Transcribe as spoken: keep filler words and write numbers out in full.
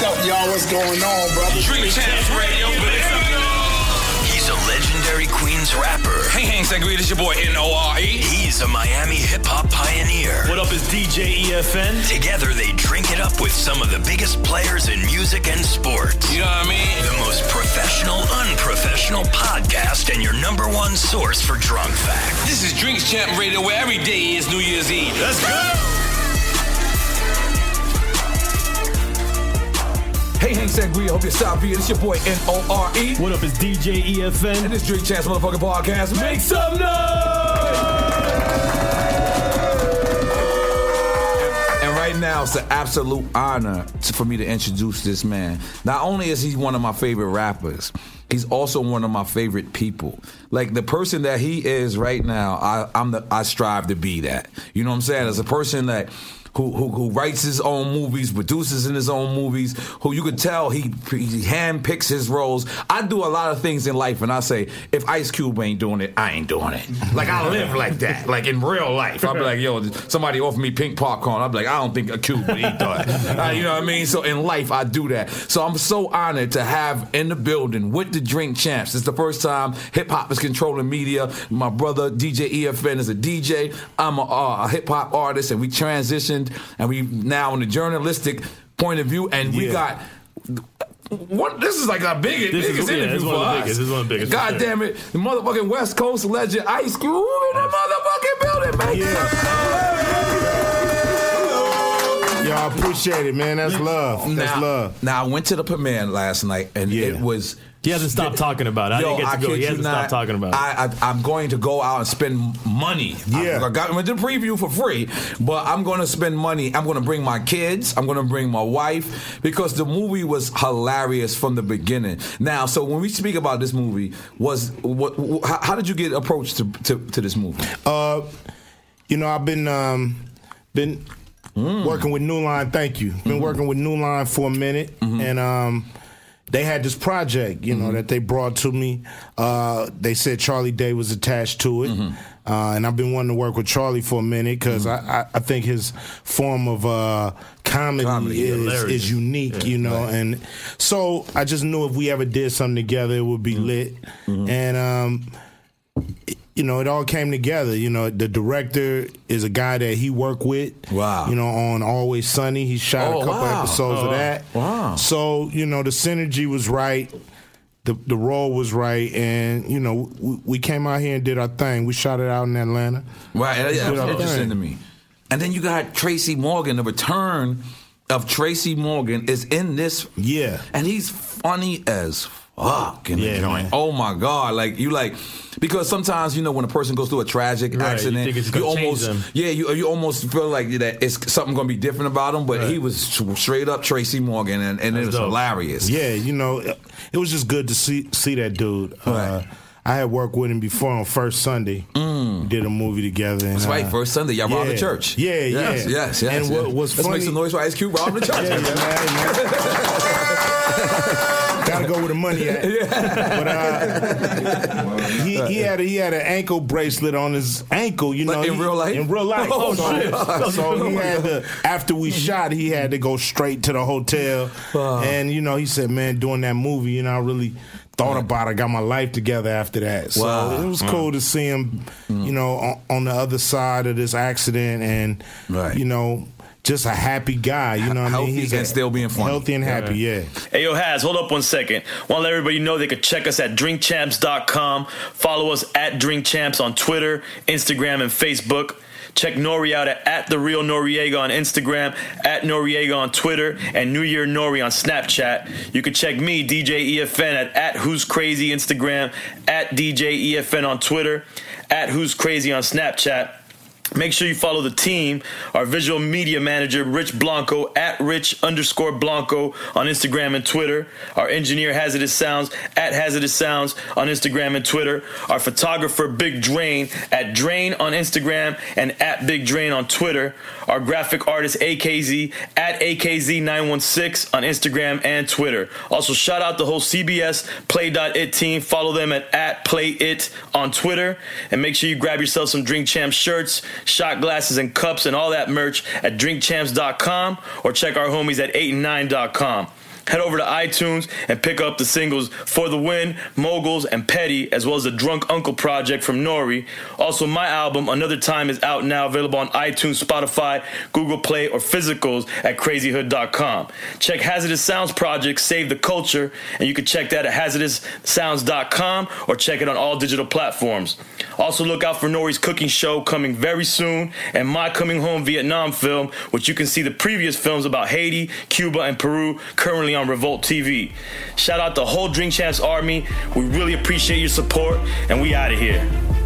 What's up, y'all? What's going on, brother? Drink Champs Radio, He's a legendary Queens rapper. Hey, Hank Sangria, this your boy N O R E. He's a Miami hip-hop pioneer. What up, is D J E F N? Together, they drink it up with some of the biggest players in music and sports. You know what I mean? The most professional, unprofessional podcast and your number one source for drunk facts. This is Drinks Champ Radio, where every day is New Year's Eve. Let's go! Hey, Hank Sangria, hope you're Salvia. This your boy N O R E. What up, is D J E F N? And this Drink Champs motherfucking podcast. Make some noise! And right now, it's an absolute honor to, for me to introduce this man. Not only is he one of my favorite rappers, he's also one of my favorite people. Like, the person that he is right now, I, I'm the, I strive to be that. You know what I'm saying? As a person that Who, who who writes his own movies, produces in his own movies, who you could tell he he handpicks his roles. I do a lot of things in life, and I say, if Ice Cube ain't doing it, I ain't doing it. Like, I live like that, like in real life. I'll be like, yo, somebody offer me pink popcorn. I'll be like, I don't think a Cube would eat that. uh, you know what I mean? So in life, I do that. So I'm so honored to have in the building with the Drink Champs. It's the first time hip-hop is controlling media. My brother, D J E F N, is a D J. I'm a, uh, a hip-hop artist, and we transitioned. And we now in the journalistic point of view, and we yeah. got one. This is like our big, this biggest is, yeah, interview this for one us. Biggest, this is one of the biggest. God damn sure. it, the motherfucking West Coast legend Ice Cube in the motherfucking building, man. Yeah. Y'all appreciate it, man. That's love. That's now, love. Now I went to the premiere last night, and yeah. it was. He hasn't stopped talking about it. I Yo, didn't get to I go. He hasn't not, stopped talking about it. I, I, I'm going to go out and spend money. Yeah. I, I got went to the preview for free, but I'm going to spend money. I'm going to bring my kids. I'm going to bring my wife, because the movie was hilarious from the beginning. Now, so when we speak about this movie, was what? How, how did you get approached to, to, to this movie? Uh, you know, I've been um, been mm. working with New Line. Thank you. Been mm-hmm. working with New Line for a minute, mm-hmm. and um. They had this project, you know, mm-hmm. that they brought to me. Uh, they said Charlie Day was attached to it. Mm-hmm. Uh, and I've been wanting to work with Charlie for a minute, because mm-hmm. I, I think his form of uh, comedy, comedy is, is unique, yeah, you know. Right. And so I just knew if we ever did something together, it would be mm-hmm. lit. Mm-hmm. And, um, it, you know, it all came together. You know, the director is a guy that he worked with. Wow. You know, on Always Sunny. He shot oh, a couple wow. episodes oh, of that. Wow. So, you know, the synergy was right. The the role was right. And, you know, we, we came out here and did our thing. We shot it out in Atlanta. Right. Yeah, that's interesting to me. And then you got Tracy Morgan. The return of Tracy Morgan is in this. Yeah. And he's funny as fuck in yeah, the joint. Man. Oh my God. Like, you like, because sometimes, you know, when a person goes through a tragic right, accident, you, think it's you gonna almost, change them. yeah, you you almost feel like that it's something going to be different about him, but right. he was straight up Tracy Morgan, and, and it was dope. Hilarious. Yeah, you know, it was just good to see see that dude. Right. Uh, I had worked with him before on First Sunday. Mm. We did a movie together. And, That's right, uh, First Sunday. Y'all yeah, robbed the church. Yeah, yes, yeah. Yes, yes. And yes. what was Let's funny... make some noise for Ice Cube robbing the church. yeah, yeah, man. Gotta go where the money at. Yeah. But uh, he, he had a, he had an ankle bracelet on his ankle. You know, like in he, real life. In real life. Oh, so, shit. so he had to. After we shot, he had to go straight to the hotel. Wow. And you know, he said, "Man, doing that movie, you know, I really." Thought about it, got my life together after that. So wow. it was cool mm. to see him, you know, on, on the other side of this accident, and right. you know, just a happy guy. You know what healthy I mean? He's and a, still being funny. Healthy and happy, yeah. yeah. Hey, yo, Haz, hold up one second. Want to let everybody know they could check us at drink champs dot com. Follow us at DrinkChamps on Twitter, Instagram, and Facebook. Check Nori out at, at The Real Noriega on Instagram, at Noriega on Twitter, and New Year Nori on Snapchat. You can check me, D J E F N, at, at Who's Crazy Instagram, at D J E F N on Twitter, at Who's Crazy on Snapchat. Make sure you follow the team, our visual media manager, Rich Blanco, at Rich underscore Blanco on Instagram and Twitter. Our engineer, Hazardous Sounds, at Hazardous Sounds on Instagram and Twitter. Our photographer, Big Drain, at Drain on Instagram and at Big Drain on Twitter. Our graphic artist, A K Z, at A K Z nine one six on Instagram and Twitter. Also, shout out the whole C B S Play dot it team. Follow them at, at PlayIt on Twitter. And make sure you grab yourself some Drink Champs shirts, shot glasses and cups and all that merch at drink champs dot com, or check our homies at eight and nine dot com. Head over to iTunes and pick up the singles For the Win, Moguls, and Petty, as well as the Drunk Uncle project from Nori. Also, my album, Another Time, is out now, available on iTunes, Spotify, Google Play, or physicals at crazy hood dot com. Check Hazardous Sounds project, Save the Culture, and you can check that at hazardous sounds dot com or check it on all digital platforms. Also, look out for Nori's cooking show coming very soon, and my Coming Home Vietnam film, which you can see the previous films about Haiti, Cuba, and Peru currently on Revolt T V. Shout out the whole Drink Champs Army. We really appreciate your support, and we out of here.